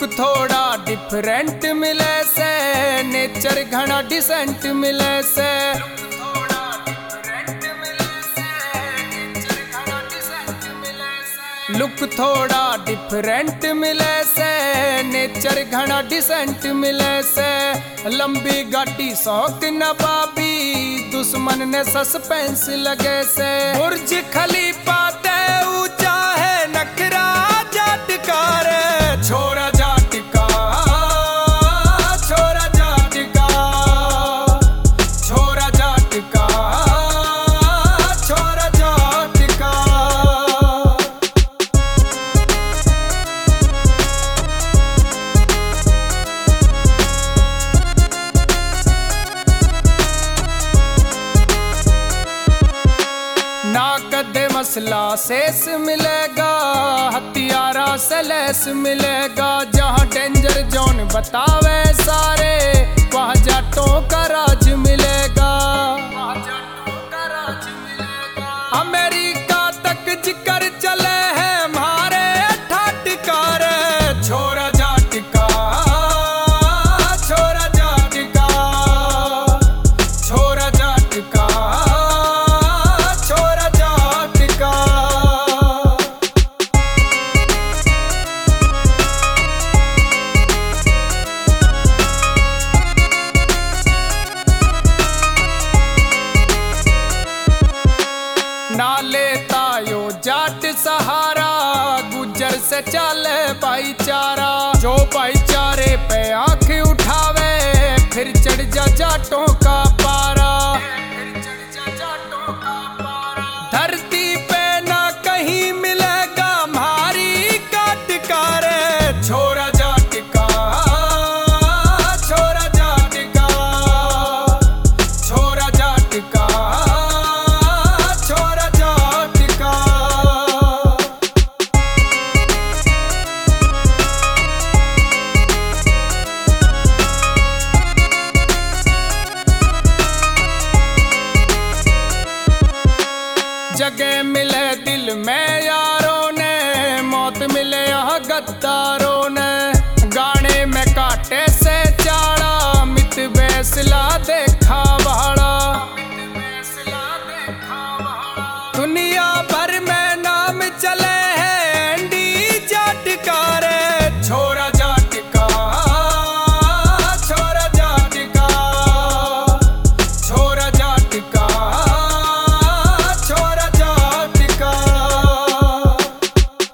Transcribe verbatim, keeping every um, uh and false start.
Look थोड़ा different मिले से, नेचर घना डिसेंट मिले से। लुक थोड़ा डिफरेंट मिले से, नेचर घना डिसेंट मिले से। लंबी गाड़ी शौक नवाबी, दुश्मन ने सस्पेंस लगे से। बुर्ज खलीफा ते ऊंचा है, नखरा जाटकार छोरा जाटका, छोरा जाटका, छोरा जाटका, छोरा जाटका। ना कदे मसला शेष मिलेगा, हथियारा से लैस मिलेगा। जहाँ डेंजर जोन बतावे सारे, वहाँ जाटों का राज मिलेगा। अमेरिका तक जिक्र चले हैं हमारे ठाटकार छोरा जाटका, छोरा जाटका, छोरा जाटका, छोरा जाटका। ना लेता यो जाट सहारा, गुजर से चले भाईचारा। जो भाईचारे पे आंख उठावे, फिर चढ़ जा जाटों का पारा। धरती पे ना कहीं मिलेगा हमारी काटकार छोरा जाटका, छोरा जाटका, छोरा जाटका, छोरा जाटका। जगह मिल